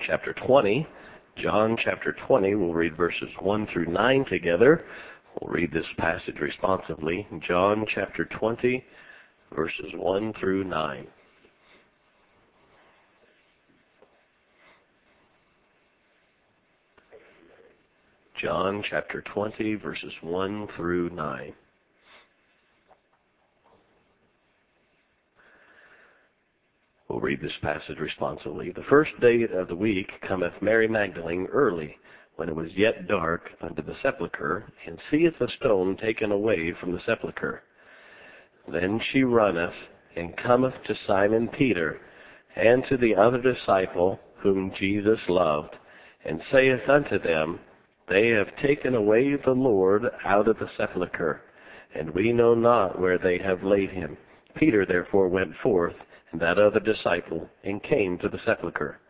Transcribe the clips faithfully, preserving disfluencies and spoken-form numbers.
chapter twenty. John chapter twenty, we'll read verses one through nine together. We'll read this passage responsively. John chapter twenty, verses one through nine. John chapter twenty, verses one through nine. We'll read this passage responsively. The first day of the week cometh Mary Magdalene early, when it was yet dark, unto the sepulchre, and seeth the stone taken away from the sepulchre. Then she runneth, and cometh to Simon Peter, and to the other disciple, whom Jesus loved, and saith unto them, They have taken away the Lord out of the sepulchre, and we know not where they have laid him. Peter therefore went forth, and that other disciple, and came to the sepulchre.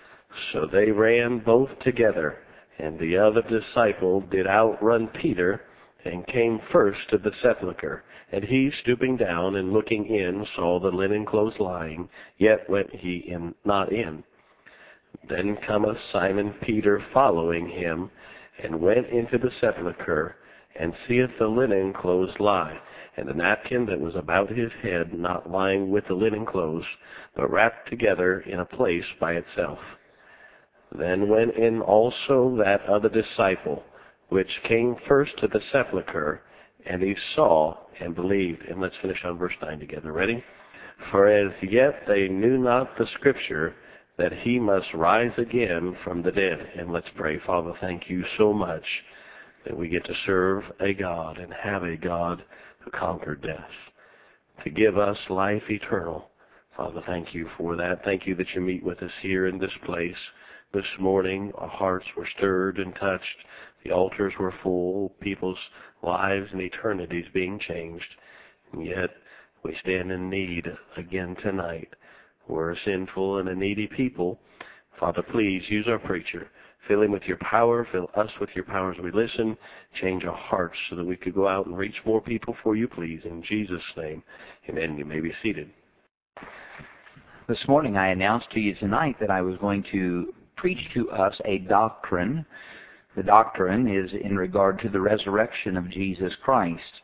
So they ran both together, and the other disciple did outrun Peter, and came first to the sepulchre. And he, stooping down and looking in, saw the linen clothes lying, yet went he in, not in. Then cometh Simon Peter following him, and went into the sepulchre, and seeth the linen clothes lie, and the napkin that was about his head not lying with the linen clothes, but wrapped together in a place by itself. Then went in also that other disciple, which came first to the sepulchre, and he saw and believed. And let's finish on verse nine together. Ready? For as yet they knew not the scripture, that he must rise again from the dead. And let's pray. Father, thank you so much that we get to serve a God and have a God who conquered death, to give us life eternal. Father, thank you for that. Thank you that you meet with us here in this place. This morning, our hearts were stirred and touched. The altars were full, people's lives and eternities being changed. And yet, we stand in need again tonight. We're a sinful and a needy people. Father, please use our preacher. Fill him with your power. Fill us with your power as we listen. Change our hearts so that we could go out and reach more people for you, please. In Jesus' name, amen. You may be seated. This morning I announced to you tonight that I was going to preach to us a doctrine. The doctrine is in regard to the resurrection of Jesus Christ.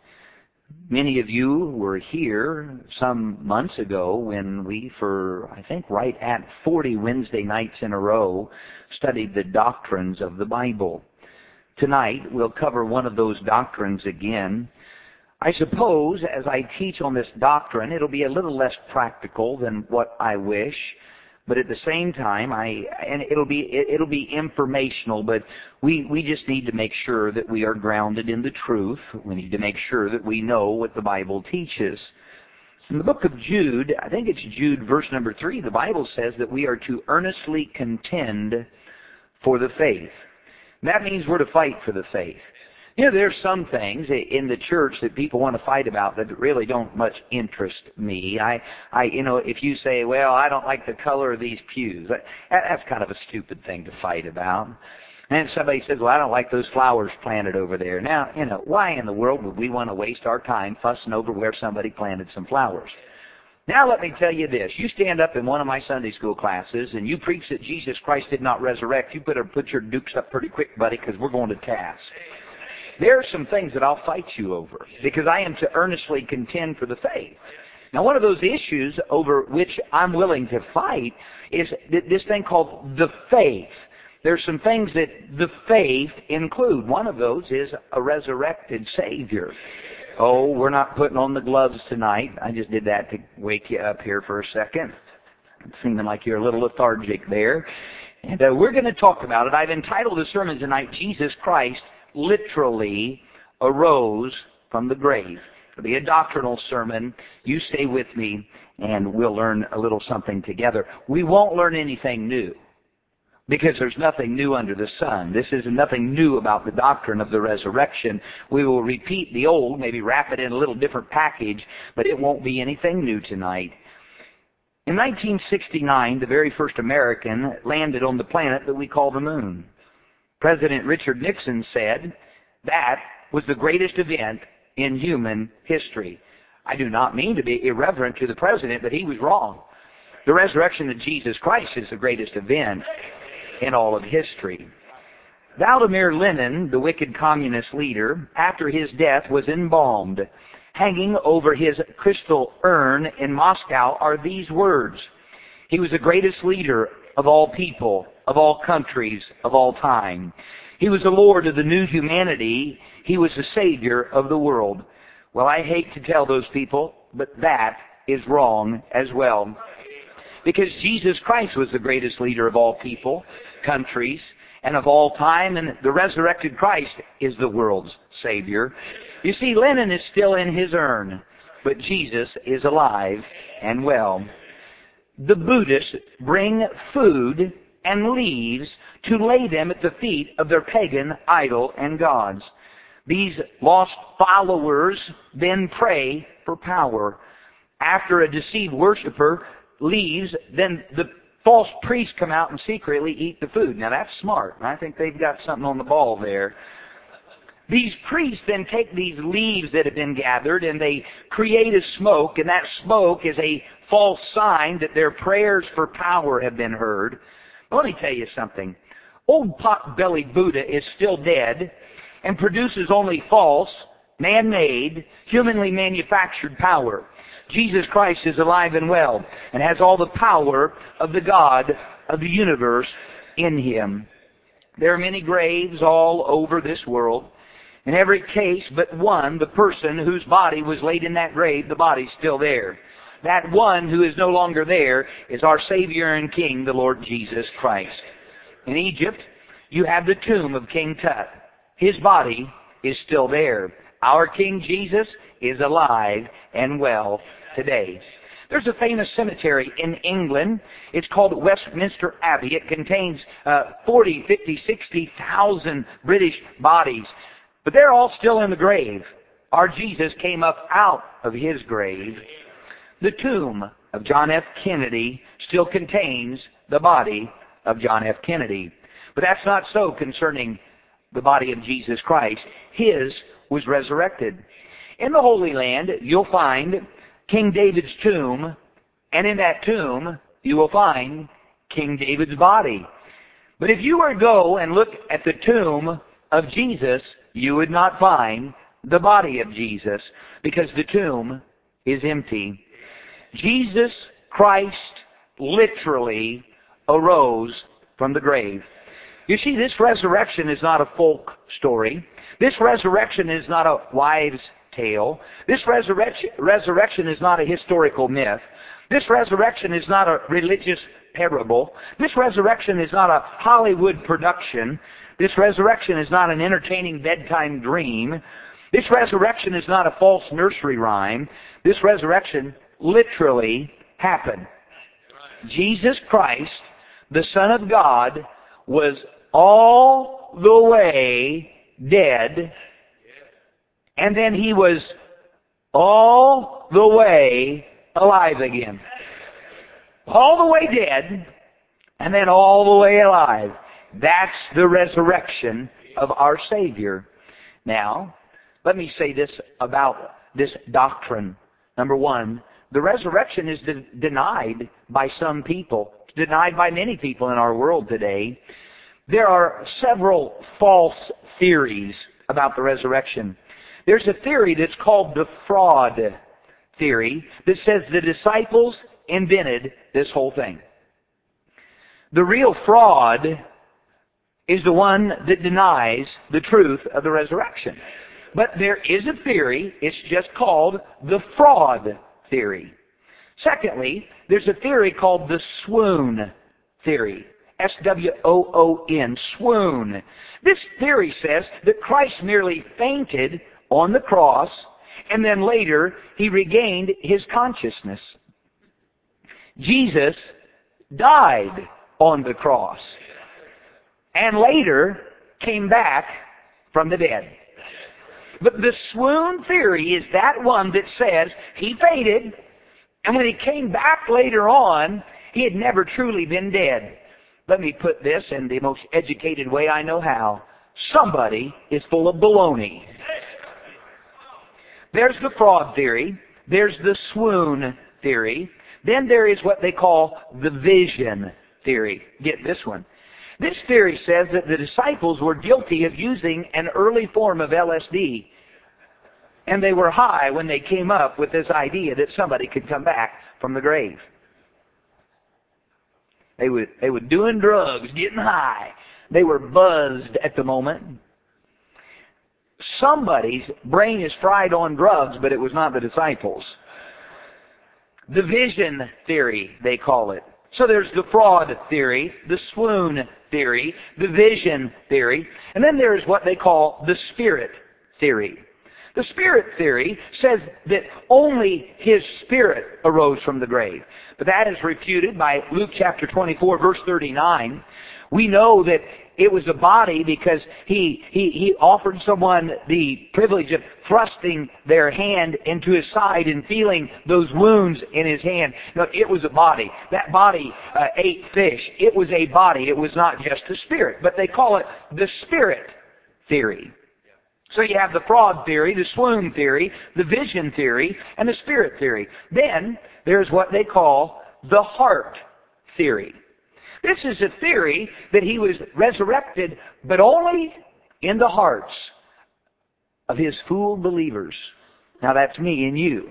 Many of you were here some months ago when we, for I think right at forty Wednesday nights in a row, studied the doctrines of the Bible. Tonight we'll cover one of those doctrines again. I suppose as I teach on this doctrine, it'll be a little less practical than what I wish. But at the same time, I and it'll be it, it'll be informational. But we we just need to make sure that we are grounded in the truth. We need to make sure that we know what the Bible teaches. In the book of Jude, I think it's Jude, verse number three. The Bible says that we are to earnestly contend for the faith. And that means we're to fight for the faith. You know, there's some things in the church that people want to fight about that really don't much interest me. I, I, you know, if you say, well, I don't like the color of these pews, that, that's kind of a stupid thing to fight about. And somebody says, well, I don't like those flowers planted over there. Now, you know, why in the world would we want to waste our time fussing over where somebody planted some flowers? Now let me tell you this. You stand up in one of my Sunday school classes and you preach that Jesus Christ did not resurrect. You better put your dukes up pretty quick, buddy, because we're going to task. There are some things that I'll fight you over because I am to earnestly contend for the faith. Now, one of those issues over which I'm willing to fight is this thing called the faith. There's some things that the faith include. One of those is a resurrected Savior. Oh, we're not putting on the gloves tonight. I just did that to wake you up here for a second. Seeming like you're a little lethargic there. And uh, we're going to talk about it. I've entitled the sermon tonight, Jesus Christ literally arose from the grave. It'll be a doctrinal sermon. You stay with me, and we'll learn a little something together. We won't learn anything new, because there's nothing new under the sun. This is nothing new about the doctrine of the resurrection. We will repeat the old, maybe wrap it in a little different package, but it won't be anything new tonight. In nineteen sixty-nine, the very first American landed on the planet that we call the moon. President Richard Nixon said that was the greatest event in human history. I do not mean to be irreverent to the president, but he was wrong. The resurrection of Jesus Christ is the greatest event. in all of history. Vladimir Lenin, the wicked communist leader, after his death was embalmed. Hanging over his crystal urn in Moscow are these words: "He was the greatest leader of all people, of all countries, of all time. He was the Lord of the new humanity. He was the Savior of the world." Well, I hate to tell those people, but that is wrong as well. Because Jesus Christ was the greatest leader of all people, countries, and of all time, and the resurrected Christ is the world's Savior. You see, Lenin is still in his urn, but Jesus is alive and well. The Buddhists bring food and leaves to lay them at the feet of their pagan idol and gods. These lost followers then pray for power. After a deceived worshiper leaves, then the false priests come out and secretly eat the food. Now that's smart. I think they've got something on the ball there. These priests then take these leaves that have been gathered and they create a smoke, and that smoke is a false sign that their prayers for power have been heard. But let me tell you something. Old pot-bellied Buddha is still dead and produces only false, man-made, humanly manufactured power. Jesus Christ is alive and well and has all the power of the God of the universe in him. There are many graves all over this world. In every case but one, the person whose body was laid in that grave, the body's still there. That one who is no longer there is our Savior and King, the Lord Jesus Christ. In Egypt, you have the tomb of King Tut. His body is still there. Our King Jesus is alive and well today. There's a famous cemetery in England. It's called Westminster Abbey. It contains uh, forty, fifty, sixty thousand British bodies. But they're all still in the grave. Our Jesus came up out of his grave. The tomb of John F. Kennedy still contains the body of John F. Kennedy. But that's not so concerning the body of Jesus Christ. His was resurrected. In the Holy Land, you'll find King David's tomb, and in that tomb, you will find King David's body. But if you were to go and look at the tomb of Jesus, you would not find the body of Jesus, because the tomb is empty. Jesus Christ literally arose from the grave. You see, this resurrection is not a folk story. This resurrection is not a wives' tale. This resurrection, resurrection is not a historical myth. This resurrection is not a religious parable. This resurrection is not a Hollywood production. This resurrection is not an entertaining bedtime dream. This resurrection is not a false nursery rhyme. This resurrection literally happened. Jesus Christ, the Son of God, was all the way dead, and then he was all the way alive again. All the way dead, and then all the way alive. That's the resurrection of our Savior. Now, let me say this about this doctrine. Number one, the resurrection is de- denied by some people, denied by many people in our world today. There are several false theories about the resurrection. There's a theory that's called the fraud theory that says the disciples invented this whole thing. The real fraud is the one that denies the truth of the resurrection. But there is a theory, it's just called the fraud theory. Secondly, there's a theory called the swoon theory. S W O O N, swoon. This theory says that Christ merely fainted on the cross, and then later he regained his consciousness. Jesus died on the cross, and later came back from the dead. But the swoon theory is that one that says he fainted, and when he came back later on, he had never truly been dead. Let me put this in the most educated way I know how. Somebody is full of baloney. There's the fraud theory. There's the swoon theory. Then there is what they call the vision theory. Get this one. This theory says that the disciples were guilty of using an early form of L S D, and they were high when they came up with this idea that somebody could come back from the grave. They were, they were doing drugs, getting high. They were buzzed at the moment. Somebody's brain is fried on drugs, but it was not the disciples. The vision theory, they call it. So there's the fraud theory, the swoon theory, the vision theory, and then there's what they call the spirit theory. The spirit theory says that only his spirit arose from the grave. But that is refuted by Luke chapter twenty-four, verse thirty-nine. We know that it was a body because he, he, he offered someone the privilege of thrusting their hand into his side and feeling those wounds in his hand. No, it was a body. That body uh, ate fish. It was a body. It was not just a spirit. But they call it the spirit theory. So you have the fraud theory, the swoon theory, the vision theory, and the spirit theory. Then there's what they call the heart theory. This is a theory that he was resurrected, but only in the hearts of his fool believers. Now that's me and you.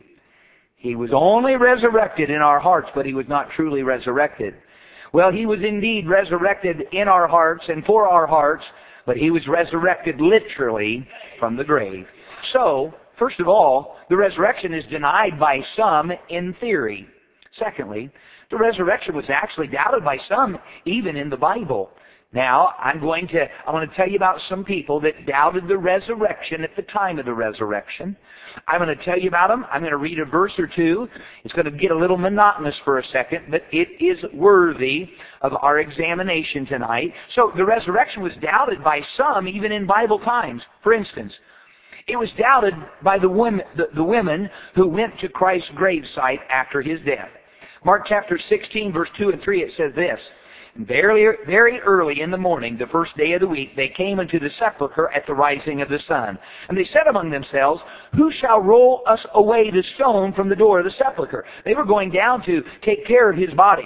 He was only resurrected in our hearts, but he was not truly resurrected. Well, he was indeed resurrected in our hearts and for our hearts, but he was resurrected literally from the grave. So, first of all, the resurrection is denied by some in theory. Secondly, the resurrection was actually doubted by some even in the Bible. Now, I'm going to, I want to tell you about some people that doubted the resurrection at the time of the resurrection. I'm going to tell you about them. I'm going to read a verse or two. It's going to get a little monotonous for a second, but it is worthy of our examination tonight. So, the resurrection was doubted by some even in Bible times. For instance, it was doubted by the women, the, the women who went to Christ's gravesite after his death. Mark chapter sixteen, verse two and three, it says this. Very, very early in the morning, the first day of the week, they came into the sepulchre at the rising of the sun. And they said among themselves, who shall roll us away the stone from the door of the sepulchre? They were going down to take care of his body.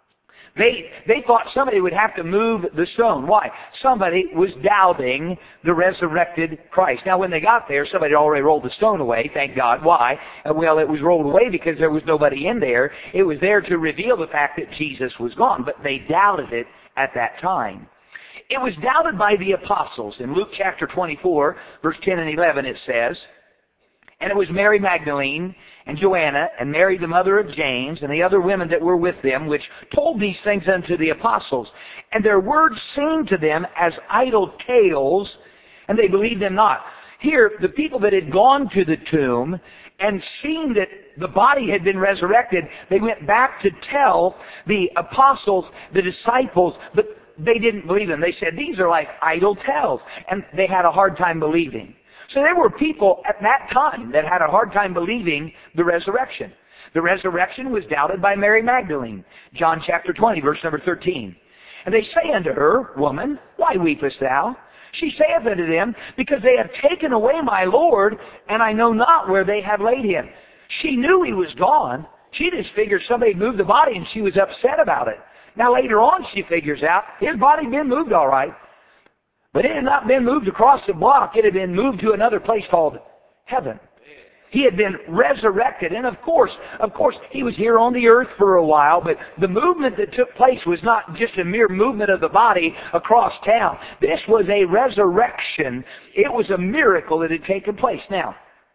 They, they thought somebody would have to move the stone. Why? Somebody was doubting the resurrected Christ. Now, when they got there, somebody had already rolled the stone away, thank God. Why? Well, it was rolled away because there was nobody in there. It was there to reveal the fact that Jesus was gone, but they doubted it at that time. It was doubted by the apostles. In Luke chapter twenty-four, verse ten and eleven, it says, and it was Mary Magdalene and Joanna and Mary the mother of James and the other women that were with them, which told these things unto the apostles. And their words seemed to them as idle tales, and they believed them not. Here, the people that had gone to the tomb and seen that the body had been resurrected, they went back to tell the apostles, the disciples, but they didn't believe them. They said, these are like idle tales. And they had a hard time believing. So there were people at that time that had a hard time believing the resurrection. The resurrection was doubted by Mary Magdalene. John chapter twenty, verse number thirteen. And they say unto her, woman, why weepest thou? She saith unto them, because they have taken away my Lord, and I know not where they have laid him. She knew he was gone. She just figured somebody moved the body, and she was upset about it. Now later on she figures out, his body had been moved all right. But it had not been moved across the block. It had been moved to another place called heaven. He had been resurrected. And of course, of course, he was here on the earth for a while, but the movement that took place was not just a mere movement of the body across town. This was a resurrection. It was a miracle that had taken place. Now,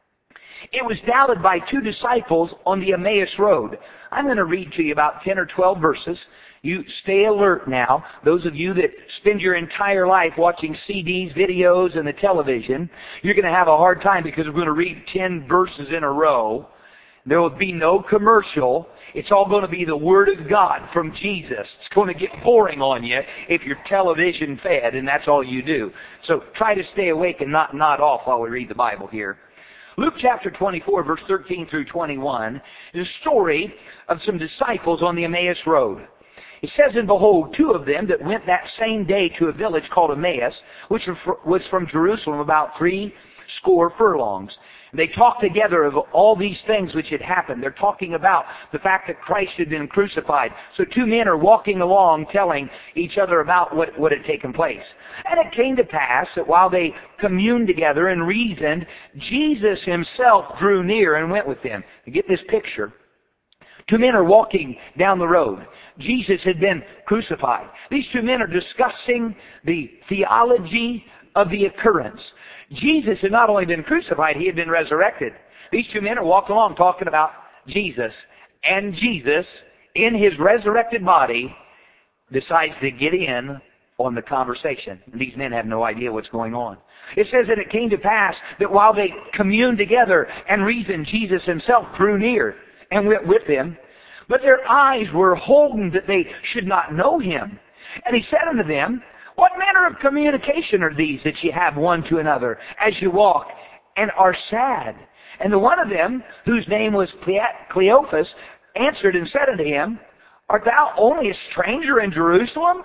it was doubted by two disciples on the Emmaus Road. I'm going to read to you about ten or twelve verses. You stay alert now. Those of you that spend your entire life watching C Ds, videos, and the television, you're going to have a hard time because we're going to read ten verses in a row. There will be no commercial. It's all going to be the Word of God from Jesus. It's going to get boring on you if you're television fed, and that's all you do. So try to stay awake and not nod off while we read the Bible here. Luke chapter twenty-four, verse thirteen through twenty-one, is a story of some disciples on the Emmaus Road. It says, and behold, two of them that went that same day to a village called Emmaus, which was from Jerusalem about three score furlongs. They talked together of all these things which had happened. They're talking about the fact that Christ had been crucified. So two men are walking along telling each other about what, what had taken place. And it came to pass that while they communed together and reasoned, Jesus himself drew near and went with them. You get this picture. Two men are walking down the road. Jesus had been crucified. These two men are discussing the theology of the occurrence. Jesus had not only been crucified, he had been resurrected. These two men are walking along talking about Jesus. And Jesus, in his resurrected body, decides to get in on the conversation. And these men have no idea what's going on. It says that it came to pass that while they communed together and reasoned, Jesus himself drew near and went with them. But their eyes were holden that they should not know him. And he said unto them, What manner of communication are these that ye have one to another as you walk and are sad? And the one of them, whose name was Cleophas, answered and said unto him, Art thou only a stranger in Jerusalem?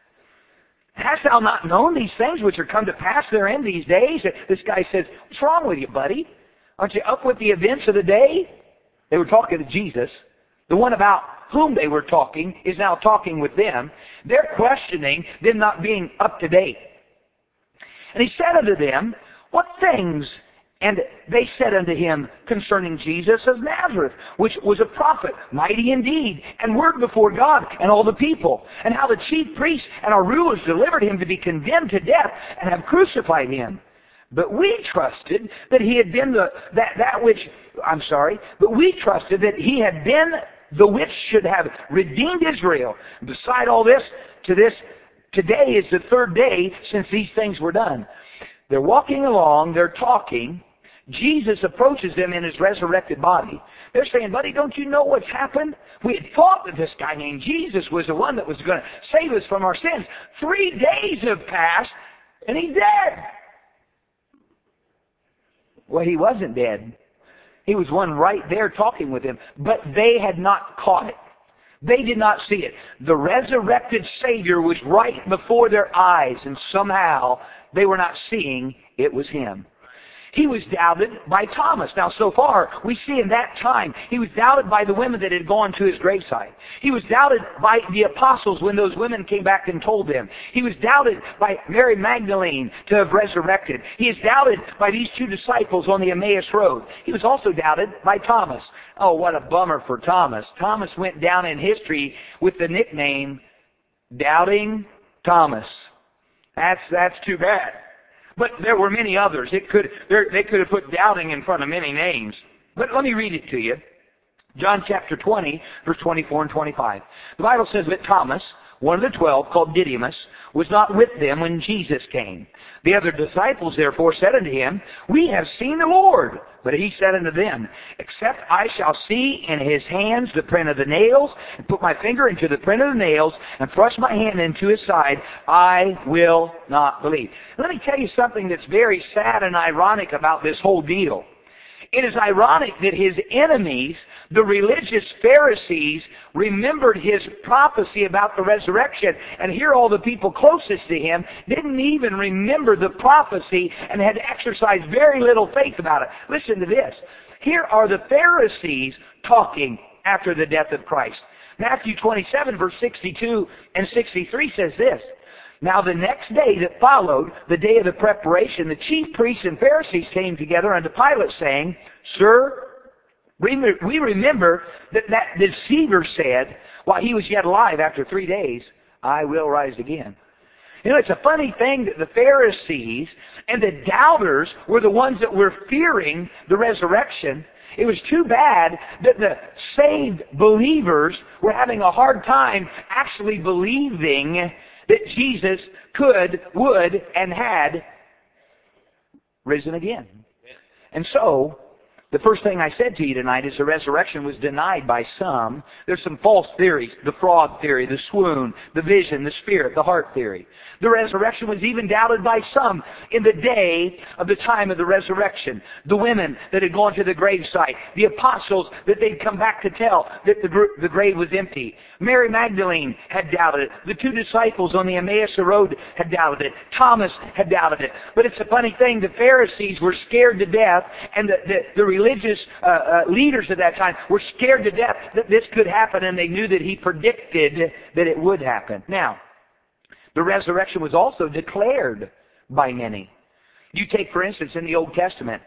Hast thou not known these things which are come to pass therein these days? This guy says, What's wrong with you, buddy? Aren't you up with the events of the day? They were talking to Jesus. The one about whom they were talking is now talking with them. They're questioning them not being up to date. And he said unto them, What things? And they said unto him concerning Jesus of Nazareth, which was a prophet, mighty indeed, and word before God and all the people, and how the chief priests and our rulers delivered him to be condemned to death and have crucified him. But we trusted that he had been the that, that which, I'm sorry, but we trusted that he had been the which should have redeemed Israel. Beside all this, to this, today is the third day since these things were done. They're walking along, they're talking. Jesus approaches them in his resurrected body. They're saying, buddy, don't you know what's happened? We had thought that this guy named Jesus was the one that was going to save us from our sins. Three days have passed, and he's dead. Well, he wasn't dead. He was one right there talking with him, but they had not caught it. They did not see it. The resurrected Savior was right before their eyes, and somehow they were not seeing it was him. He was doubted by Thomas. Now, so far, we see in that time, he was doubted by the women that had gone to his graveside. He was doubted by the apostles when those women came back and told them. He was doubted by Mary Magdalene to have resurrected. He is doubted by these two disciples on the Emmaus Road. He was also doubted by Thomas. Oh, what a bummer for Thomas. Thomas went down in history with the nickname Doubting Thomas. That's, that's too bad. But there were many others. It could, they could have put doubting in front of many names. But let me read it to you. John chapter twenty, verse twenty-four and twenty-five. The Bible says that Thomas, one of the twelve, called Didymus, was not with them when Jesus came. The other disciples therefore said unto him, We have seen the Lord. But he said unto them, Except I shall see in his hands the print of the nails, and put my finger into the print of the nails, and thrust my hand into his side, I will not believe. Let me tell you something that's very sad and ironic about this whole deal. It is ironic that his enemies, the religious Pharisees, remembered his prophecy about the resurrection, and here all the people closest to him didn't even remember the prophecy and had exercised very little faith about it. Listen to this. Here are the Pharisees talking after the death of Christ. Matthew twenty-seven, verse sixty-two and sixty-three says this. Now the next day that followed, the day of the preparation, the chief priests and Pharisees came together unto Pilate, saying, Sir, we remember that that deceiver said, while he was yet alive after three days, I will rise again. You know, it's a funny thing that the Pharisees and the doubters were the ones that were fearing the resurrection. It was too bad that the saved believers were having a hard time actually believing that Jesus could, would, and had risen again. And so, the first thing I said to you tonight is the resurrection was denied by some. There's some false theories, the frog theory, the swoon, the vision, the spirit, the heart theory. The resurrection was even doubted by some in the day of the time of the resurrection. The women that had gone to the gravesite. The apostles that they'd come back to tell that the, gr- the grave was empty. Mary Magdalene had doubted it. The two disciples on the Emmaus Road had doubted it. Thomas had doubted it. But it's a funny thing. The Pharisees were scared to death, and the, the, the religious uh, uh, leaders at that time were scared to death that this could happen, and they knew that he predicted that it would happen. Now, the resurrection was also declared by many. You take, for instance, in the Old Testament,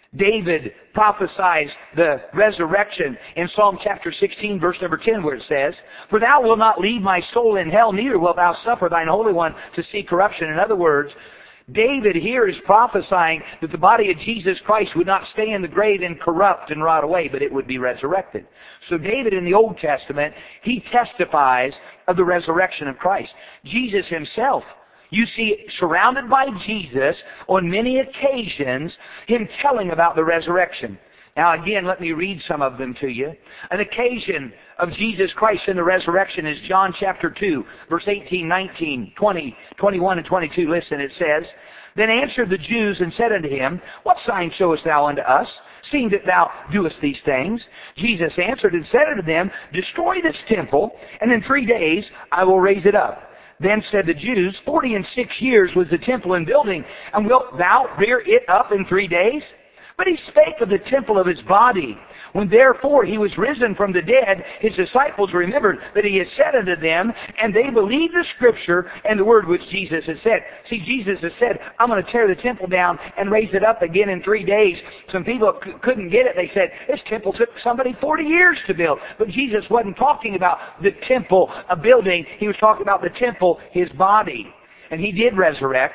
David prophesies the resurrection in Psalm chapter sixteen, verse number ten, where it says, "For thou wilt not leave my soul in hell, neither wilt thou suffer thine Holy One to see corruption." In other words, David here is prophesying that the body of Jesus Christ would not stay in the grave and corrupt and rot away, but it would be resurrected. So David in the Old Testament, he testifies of the resurrection of Christ. Jesus himself, you see, surrounded by Jesus on many occasions, him telling about the resurrection. Now again, let me read some of them to you. An occasion of Jesus Christ in the resurrection is John chapter two, verse eighteen, nineteen, twenty, twenty-one, and twenty-two. Listen, it says, "Then answered the Jews and said unto him, What sign showest thou unto us, seeing that thou doest these things? Jesus answered and said unto them, Destroy this temple, and in three days I will raise it up. Then said the Jews, Forty and six years was the temple in building, and wilt thou rear it up in three days? But he spake of the temple of his body. When therefore he was risen from the dead, his disciples remembered that he had said unto them, and they believed the Scripture and the word which Jesus had said." See, Jesus has said, "I'm going to tear the temple down and raise it up again in three days. Some people c- couldn't get it. They said, "This temple took somebody forty years to build." But Jesus wasn't talking about the temple, a building. He was talking about the temple, his body. And he did resurrect.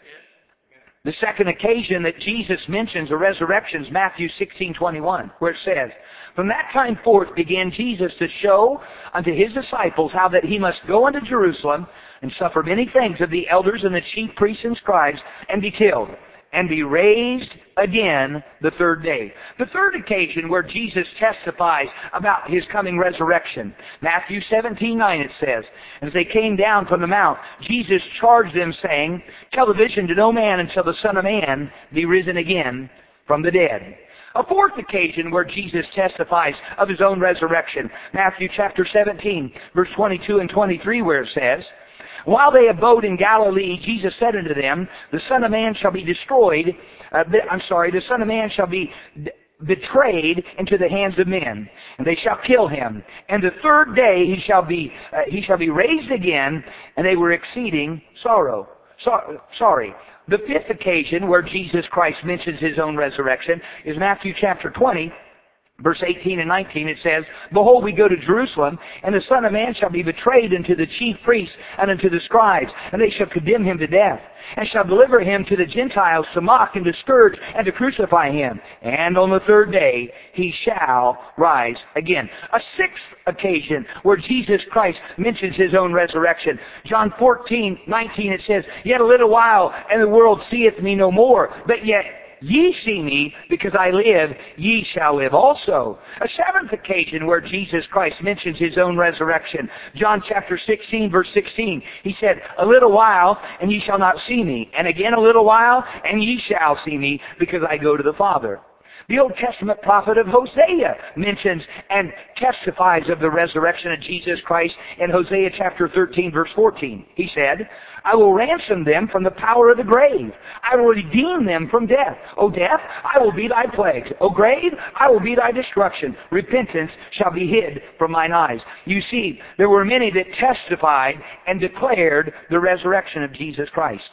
The second occasion that Jesus mentions a resurrection is Matthew sixteen twenty-one, where it says, "From that time forth began Jesus to show unto his disciples how that he must go unto Jerusalem and suffer many things of the elders and the chief priests and scribes, and be killed, and be raised again the third day." The third occasion where Jesus testifies about his coming resurrection, Matthew seventeen nine, it says, "As they came down from the mount, Jesus charged them, saying, Tell the vision to no man until the Son of Man be risen again from the dead." A fourth occasion where Jesus testifies of his own resurrection, Matthew chapter seventeen, verse twenty-two and twenty-three, where it says, "While they abode in Galilee, Jesus said unto them, The Son of Man shall be destroyed, uh, I'm sorry, the Son of Man shall be d- betrayed into the hands of men, and they shall kill him. And the third day he shall be uh, he shall be raised again." And they were exceeding sorrow. So, sorry. The fifth occasion where Jesus Christ mentions his own resurrection is Matthew chapter twenty, verse eighteen and nineteen. It says, "Behold, we go to Jerusalem, and the Son of Man shall be betrayed unto the chief priests and unto the scribes, and they shall condemn him to death, and shall deliver him to the Gentiles to mock and to scourge and to crucify him. And on the third day he shall rise again." A sixth occasion where Jesus Christ mentions his own resurrection. John fourteen nineteen, it says, "Yet a little while, and the world seeth me no more, but yet ye see me, because I live, ye shall live also." A seventh occasion where Jesus Christ mentions his own resurrection. John chapter sixteen, verse sixteen. He said, "A little while, and ye shall not see me. And again a little while, and ye shall see me, because I go to the Father." The Old Testament prophet of Hosea mentions and testifies of the resurrection of Jesus Christ in Hosea chapter thirteen, verse fourteen. He said, "I will ransom them from the power of the grave. I will redeem them from death. O death, I will be thy plagues. O grave, I will be thy destruction. Repentance shall be hid from mine eyes." You see, there were many that testified and declared the resurrection of Jesus Christ.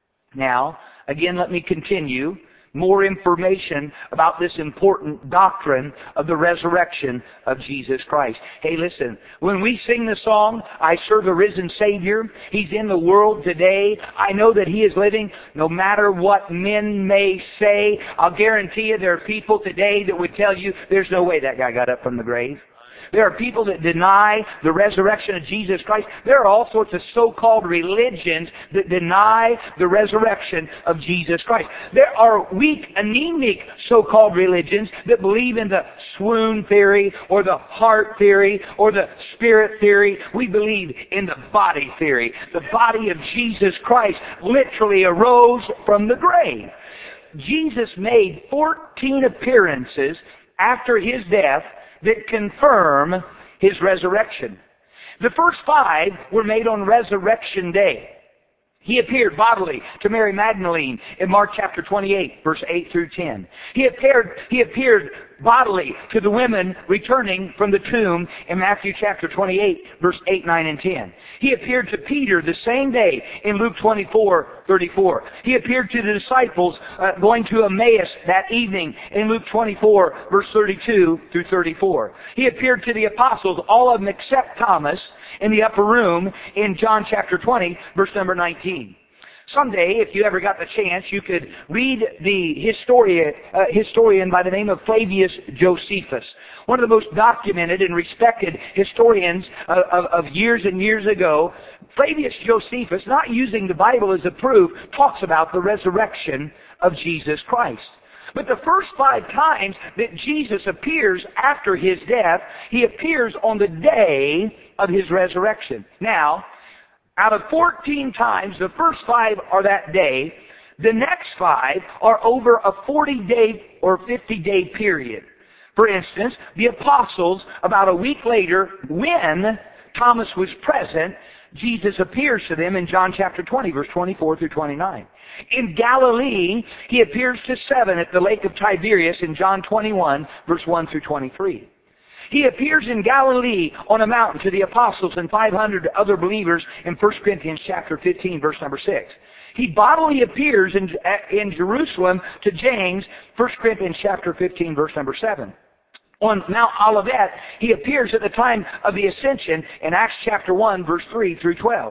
Now, again, let me continue. More information about this important doctrine of the resurrection of Jesus Christ. Hey, listen, when we sing the song, "I serve a risen Savior," He's in the world today. I know that He is living no matter what men may say. I'll guarantee you there are people today that would tell you there's no way that guy got up from the grave. There are people that deny the resurrection of Jesus Christ. There are all sorts of so-called religions that deny the resurrection of Jesus Christ. There are weak, anemic so-called religions that believe in the swoon theory or the heart theory or the spirit theory. We believe in the body theory. The body of Jesus Christ literally arose from the grave. Jesus made fourteen appearances after his death that confirm his resurrection. The first five were made on Resurrection Day. He appeared bodily to Mary Magdalene in Mark chapter twenty-eight, verse eight through ten. He appeared, he appeared bodily to the women returning from the tomb in Matthew chapter twenty-eight, verse eight, nine, and ten. He appeared to Peter the same day in Luke twenty-four, thirty-four. He appeared to the disciples uh, going to Emmaus that evening in Luke twenty-four, verse thirty-two through thirty-four. He appeared to the apostles, all of them except Thomas, in the upper room in John chapter twenty, verse number nineteen. Someday, if you ever got the chance, you could read the historian, uh, historian by the name of Flavius Josephus, one of the most documented and respected historians of, of, of years and years ago. Flavius Josephus, not using the Bible as a proof, talks about the resurrection of Jesus Christ. But the first five times that Jesus appears after his death, he appears on the day of his resurrection. Now, out of fourteen times, the first five are that day. The next five are over a forty-day or fifty-day period. For instance, the apostles, about a week later, when Thomas was present, Jesus appears to them in John chapter twenty, verse twenty-four through twenty-nine. In Galilee, he appears to seven at the lake of Tiberias in John twenty-one, verse one through twenty-three. He appears in Galilee on a mountain to the apostles and five hundred other believers in First Corinthians chapter fifteen, verse number six. He bodily appears in, in Jerusalem to James, First Corinthians chapter fifteen, verse number seven. On Mount Olivet, he appears at the time of the ascension in Acts chapter one, verse three through twelve.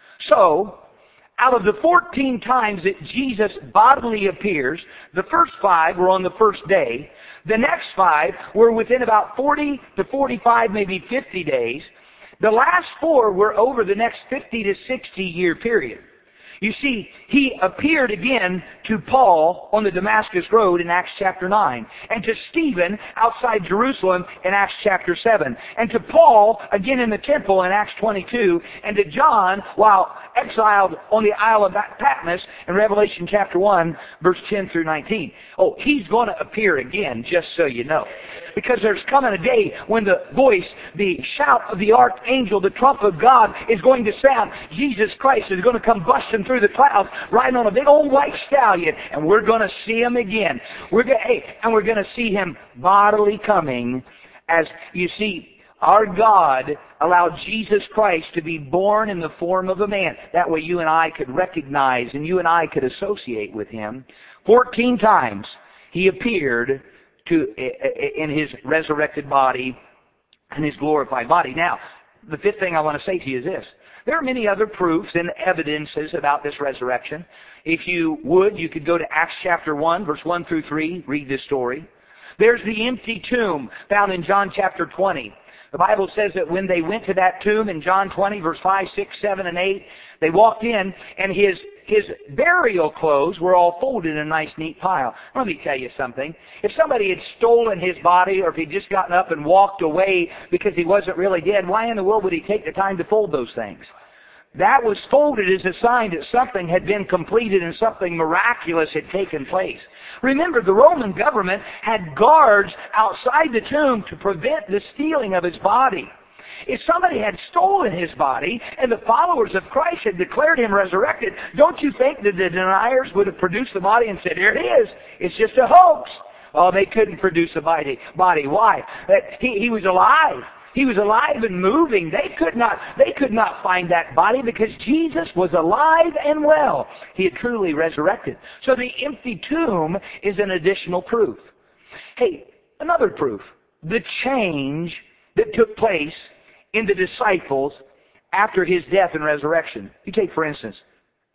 So, out of the fourteen times that Jesus bodily appears, the first five were on the first day. The next five were within about forty to forty-five, maybe fifty days. The last four were over the next fifty to sixty year period. You see, he appeared again to Paul on the Damascus Road in Acts chapter nine, and to Stephen outside Jerusalem in Acts chapter seven, and to Paul again in the temple in Acts twenty-two, and to John while exiled on the Isle of Patmos in Revelation chapter one, verse ten through nineteen. Oh, he's going to appear again, just so you know. Because there's coming a day when the voice, the shout of the archangel, the trump of God is going to sound. Jesus Christ is going to come busting through the clouds, riding on a big old white stallion, and we're going to see him again. We're going, hey, and we're going to see him bodily coming. As you see, our God allowed Jesus Christ to be born in the form of a man. That way you and I could recognize and you and I could associate with him. Fourteen times he appeared to in his resurrected body and his glorified body. Now, the fifth thing I want to say to you is this. There are many other proofs and evidences about this resurrection. If you would, you could go to Acts chapter one, verse one through three, read this story. There's the empty tomb found in John chapter twenty. The Bible says that when they went to that tomb in John twenty, verse five, six, seven, and eight, they walked in, and his His burial clothes were all folded in a nice, neat pile. Let me tell you something. If somebody had stolen his body, or if he'd just gotten up and walked away because he wasn't really dead, why in the world would he take the time to fold those things? That was folded as a sign that something had been completed and something miraculous had taken place. Remember, the Roman government had guards outside the tomb to prevent the stealing of his body. If somebody had stolen his body and the followers of Christ had declared him resurrected, don't you think that the deniers would have produced the body and said, here it is, it's just a hoax? Oh, they couldn't produce a body. Body. Why? That he, he was alive. He was alive and moving. They could not, they could not find that body because Jesus was alive and well. He had truly resurrected. So the empty tomb is an additional proof. Hey, another proof. The change that took place in the disciples after his death and resurrection. You take, for instance,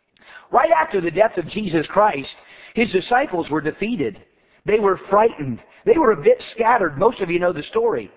right after the death of Jesus Christ, his disciples were defeated. They were frightened. They were a bit scattered. Most of you know the story.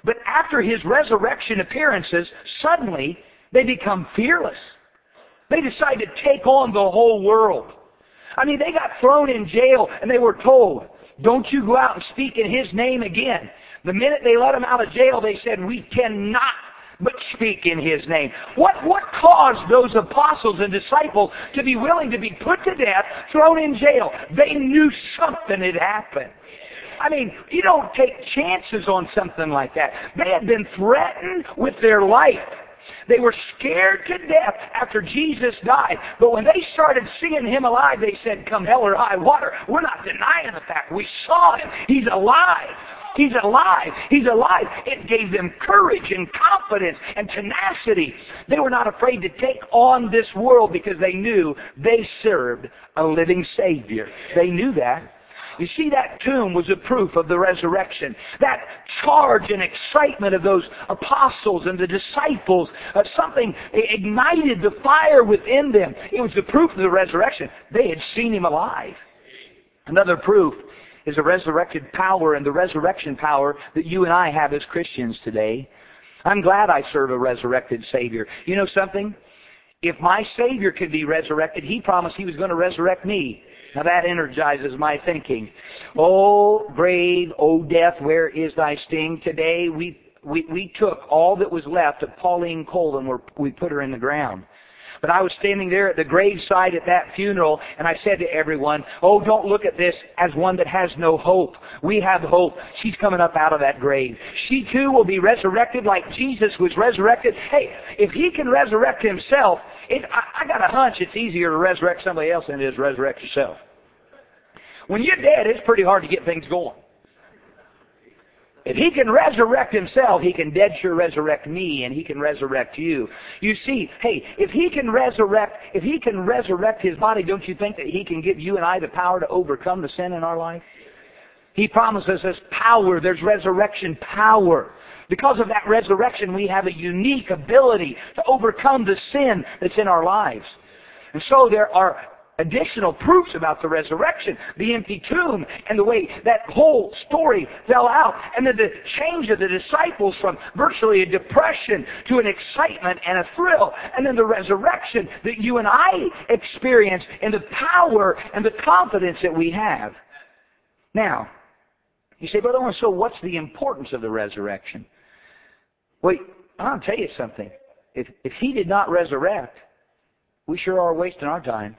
But after his resurrection appearances, suddenly they become fearless. They decide to take on the whole world. I mean, they got thrown in jail and they were told, don't you go out and speak in his name again. The minute they let them out of jail, they said, we cannot but speak in his name. What, what caused those apostles and disciples to be willing to be put to death, thrown in jail? They knew something had happened. I mean, you don't take chances on something like that. They had been threatened with their life. They were scared to death after Jesus died. But when they started seeing him alive, they said, come hell or high water, we're not denying the fact. We saw him. He's alive. He's alive. He's alive. It gave them courage and confidence and tenacity. They were not afraid to take on this world because they knew they served a living Savior. They knew that. You see, that tomb was a proof of the resurrection. That charge and excitement of those apostles and the disciples, uh, something ignited the fire within them. It was the proof of the resurrection. They had seen him alive. Another proof is the resurrected power and the resurrection power that you and I have as Christians today. I'm glad I serve a resurrected Savior. You know something? If my Savior could be resurrected, he promised he was going to resurrect me. Now that energizes my thinking. Oh, grave, oh, death, where is thy sting? Today we, we, we took all that was left of Pauline Cole and we put her in the ground. But I was standing there at the graveside at that funeral, and I said to everyone, oh, don't look at this as one that has no hope. We have hope. She's coming up out of that grave. She too will be resurrected like Jesus was resurrected. Hey, if he can resurrect himself, it, I, I got a hunch it's easier to resurrect somebody else than it is to resurrect yourself. When you're dead, it's pretty hard to get things going. If he can resurrect himself, he can dead sure resurrect me, and he can resurrect you. You see, hey, if he can resurrect, if he can resurrect his body, don't you think that he can give you and I the power to overcome the sin in our life? He promises us power. There's resurrection power. Because of that resurrection, we have a unique ability to overcome the sin that's in our lives. And so there are additional proofs about the resurrection, the empty tomb, and the way that whole story fell out, and then the change of the disciples from virtually a depression to an excitement and a thrill, and then the resurrection that you and I experience, and the power and the confidence that we have. Now, you say, Brother Owen, so what's the importance of the resurrection? Wait, I'll tell you something. If, if he did not resurrect, we sure are wasting our time.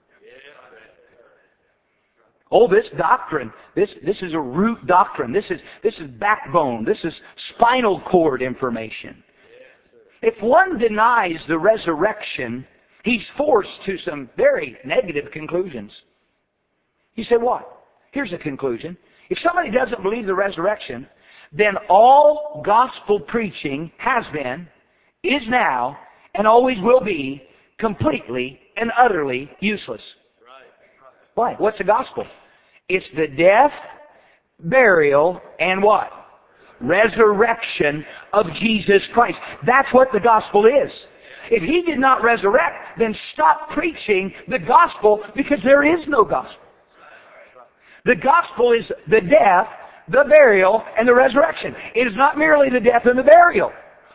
Oh, this doctrine, this, this is a root doctrine. This is, this is backbone. This is spinal cord information. If one denies the resurrection, he's forced to some very negative conclusions. You say, what? Here's a conclusion. If somebody doesn't believe the resurrection, then all gospel preaching has been, is now, and always will be completely and utterly useless. Why? What's the gospel? It's the death, burial, and what? Resurrection of Jesus Christ. That's what the gospel is. If he did not resurrect, then stop preaching the gospel, because there is no gospel. The gospel is the death, the burial, and the resurrection. It is not merely the death and the burial.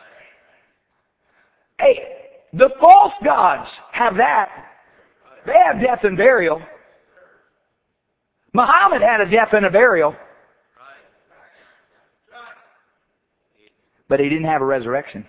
Hey, the false gods have that. They have death and burial. Muhammad had a death and a burial. But he didn't have a resurrection.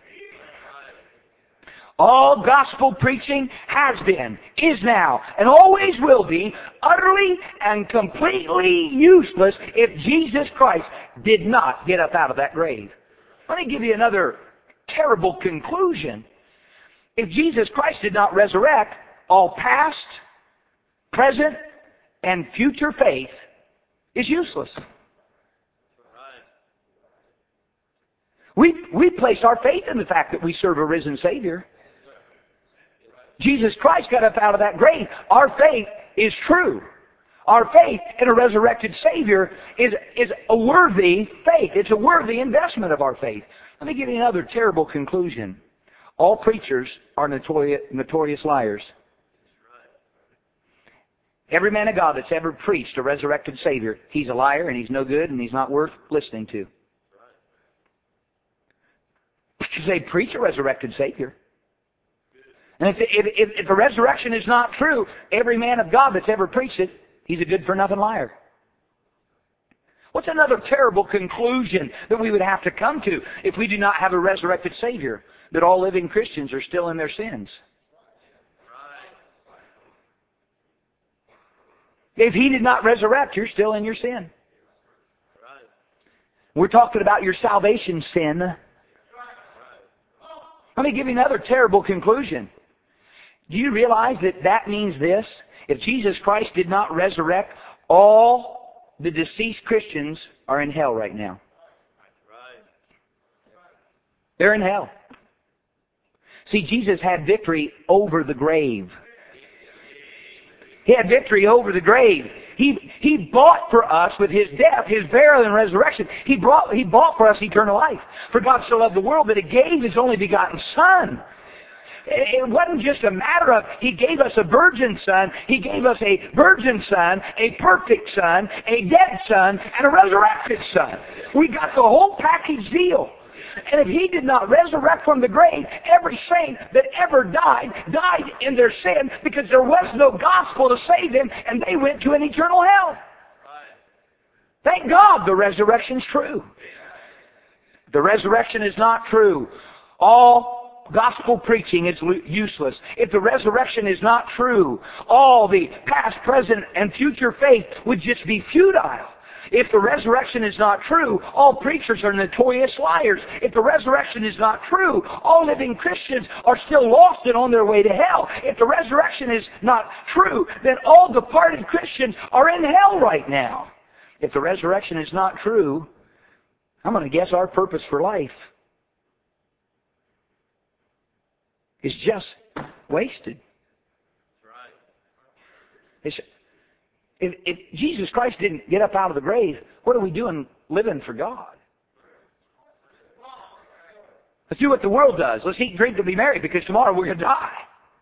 All gospel preaching has been, is now, and always will be utterly and completely useless if Jesus Christ did not get up out of that grave. Let me give you another terrible conclusion. If Jesus Christ did not resurrect, all past, present, and future faith is useless. We, we place our faith in the fact that we serve a risen Savior. Jesus Christ got up out of that grave. Our faith is true. Our faith in a resurrected Savior is, is a worthy faith. It's a worthy investment of our faith. Let me give you another terrible conclusion. All preachers are notorious, notorious liars. Every man of God that's ever preached a resurrected Savior, he's a liar and he's no good and he's not worth listening to. You say, preach a resurrected Savior. And if, if, if, if the resurrection is not true, every man of God that's ever preached it, he's a good-for-nothing liar. What's another terrible conclusion that we would have to come to if we do not have a resurrected Savior? That all living Christians are still in their sins. If He did not resurrect, you're still in your sin. We're talking about your salvation sin. Let me give you another terrible conclusion. Do you realize that that means this? If Jesus Christ did not resurrect, all the deceased Christians are in hell right now. They're in hell. See, Jesus had victory over the grave. He had victory over the grave. He, he bought for us with His death, His burial, and resurrection. He, brought, he bought for us eternal life. For God so loved the world that He gave His only begotten Son. It wasn't just a matter of He gave us a virgin son. He gave us a virgin son, a perfect son, a dead son, and a resurrected son. We got the whole package deal. And if He did not resurrect from the grave, every saint that ever died, died in their sin because there was no gospel to save them, and they went to an eternal hell. Thank God the resurrection's true. The resurrection is not true. All gospel preaching is useless. If the resurrection is not true, all the past, present, and future faith would just be futile. If the resurrection is not true, all preachers are notorious liars. If the resurrection is not true, all living Christians are still lost and on their way to hell. If the resurrection is not true, then all departed Christians are in hell right now. If the resurrection is not true, I'm going to guess our purpose for life is just wasted. It's, If, if Jesus Christ didn't get up out of the grave, what are we doing living for God? Let's do what the world does. Let's eat and drink and be merry because tomorrow we're going to die.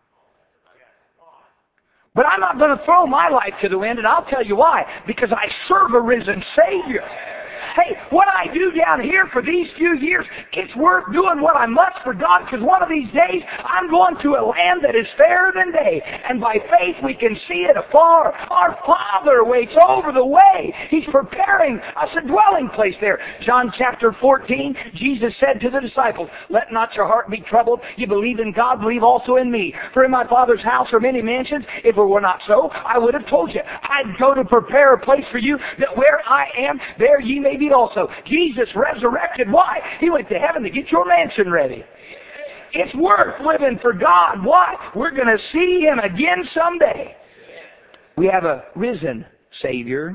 But I'm not going to throw my life to the wind, and I'll tell you why. Because I serve a risen Savior. Hey, what I do down here for these few years, it's worth doing what I must for God, because one of these days I'm going to a land that is fairer than day. And by faith we can see it afar. Our Father waits over the way. He's preparing us a dwelling place there. John chapter fourteen, Jesus said to the disciples, "Let not your heart be troubled. You believe in God, believe also in me. For in my Father's house are many mansions. If it were not so, I would have told you. I'd go to prepare a place for you, that where I am, there ye may be also." Jesus resurrected. Why? He went to heaven to get your mansion ready. It's worth living for God. Why? We're going to see Him again someday. We have a risen Savior.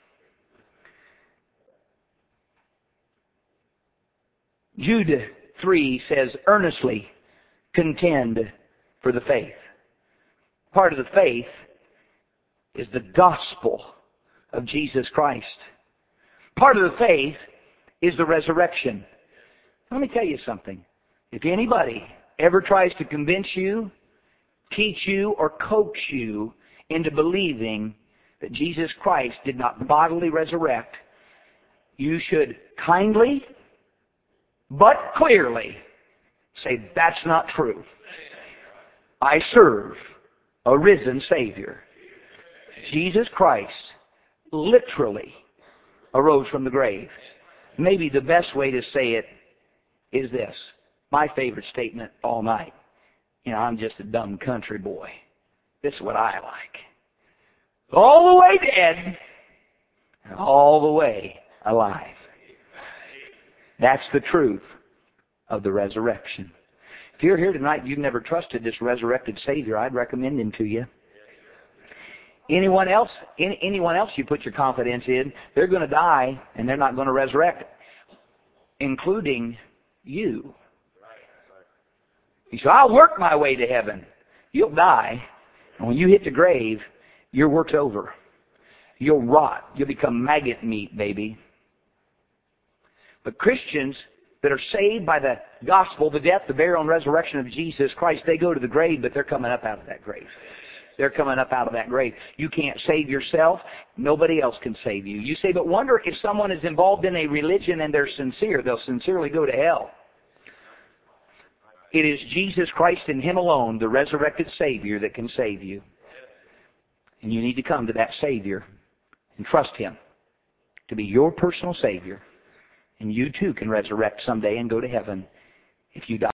Jude three says, "Earnestly contend for the faith." Part of the faith is the gospel of Jesus Christ. Part of the faith is the resurrection. Let me tell you something. If anybody ever tries to convince you, teach you, or coax you into believing that Jesus Christ did not bodily resurrect, you should kindly but clearly say, "That's not true. I serve a risen Savior." Jesus Christ literally arose from the grave. Maybe the best way to say it is this. My favorite statement all night. You know, I'm just a dumb country boy. This is what I like. All the way dead, and all the way alive. That's the truth of the resurrection. If you're here tonight and you've never trusted this resurrected Savior, I'd recommend Him to you. Anyone else, any, anyone else you put your confidence in, they're going to die and they're not going to resurrect, including you. You say, "I'll work my way to heaven." You'll die, and when you hit the grave, your work's over. You'll rot. You'll become maggot meat, baby. But Christians that are saved by the gospel, the death, the burial, and resurrection of Jesus Christ, they go to the grave, but they're coming up out of that grave. They're coming up out of that grave. You can't save yourself. Nobody else can save you. You say, "But wonder if someone is involved in a religion and they're sincere. They'll sincerely go to hell." It is Jesus Christ and Him alone, the resurrected Savior, that can save you. And you need to come to that Savior and trust Him to be your personal Savior. And you too can resurrect someday and go to heaven if you die.